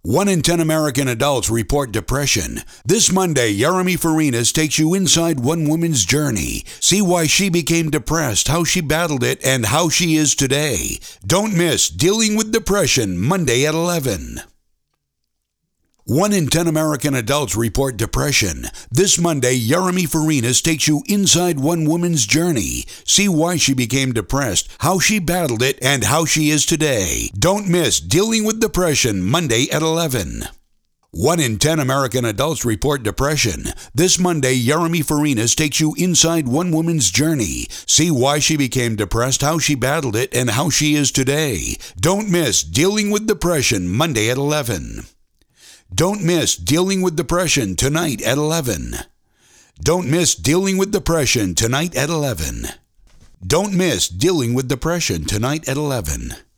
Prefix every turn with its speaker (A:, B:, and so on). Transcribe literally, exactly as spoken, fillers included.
A: One in ten American adults report depression. This Monday, Jeremy Farinas takes you inside one woman's journey. See why she became depressed, how she battled it, and how she is today. Don't miss Dealing with Depression, Monday at eleven. One in ten American adults report depression. This Monday, Jeremy Farinas takes you inside one woman's journey. See why she became depressed, how she battled it, and how she is today. Don't miss Dealing with Depression, Monday at eleven. One in ten American adults report depression. This Monday, Jeremy Farinas takes you inside one woman's journey. See why she became depressed, how she battled it, and how she is today. Don't miss Dealing with Depression, Monday at eleven. Don't miss Dealing with Depression tonight at eleven. Don't miss Dealing with Depression tonight at eleven. Don't miss Dealing with Depression tonight at eleven.